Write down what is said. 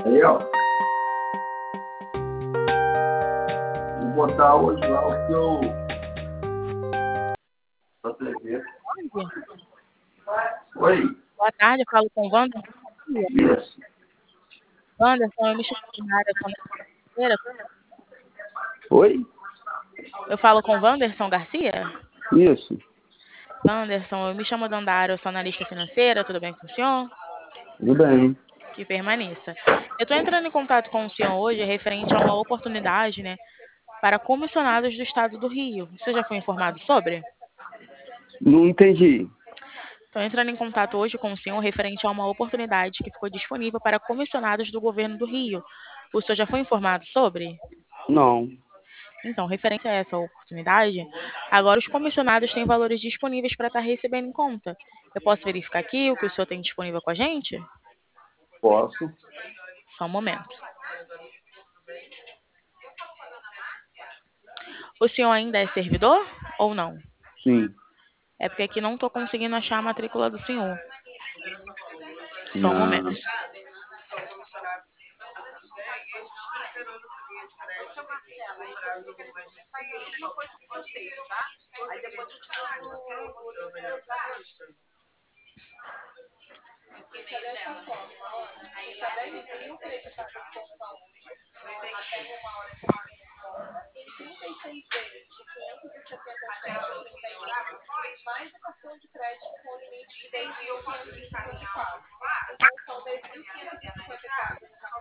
Aí, ó. Vou botar hoje lá o que eu. Pra você ver. Oi. Boa tarde, eu falo com o Wander. Isso. Wanderson, eu me chamo Nara Garcia. Oi? Eu falo com o Wanderson Garcia? Isso. Wanderson, eu me chamo Dandara, eu sou analista financeira, tudo bem com o senhor? Tudo bem. Que permaneça. Eu estou entrando em contato com o senhor hoje referente a uma oportunidade, né, para comissionados do Estado do Rio. Você já foi informado sobre? Não entendi. Estou entrando em contato hoje com o senhor referente a uma oportunidade que ficou disponível para comissionados do governo do Rio. O senhor já foi informado sobre? Não. Então, referente a essa oportunidade, agora os comissionados têm valores disponíveis para estar recebendo em conta. Eu posso verificar aqui o que o senhor tem disponível com a gente? Posso? Só um momento. O senhor ainda é servidor ou não? Sim. É porque aqui não estou conseguindo achar a matrícula do senhor. Só um momento. Não.